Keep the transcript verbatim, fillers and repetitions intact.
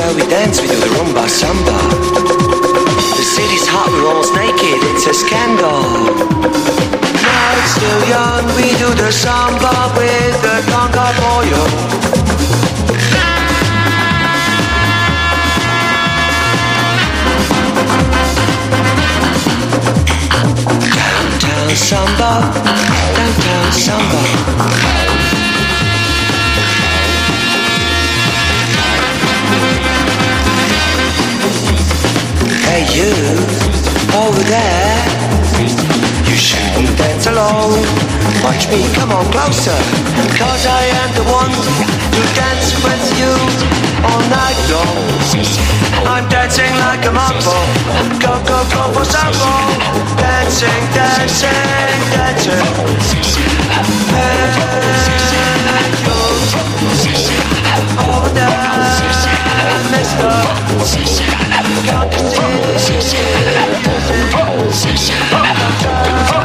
where we dance, we do the rumba samba. The city's hot, we're almost naked, it's a scandal. Now it's still young, we do the samba with the conga pollo. Downtown samba, downtown samba. Hey you, over there, you shouldn't dance alone. Watch me, come on closer, cause I am the one to dance with you all night long. I'm dancing like a mambo, go, go, go for sambo. Dancing, dancing, dancing.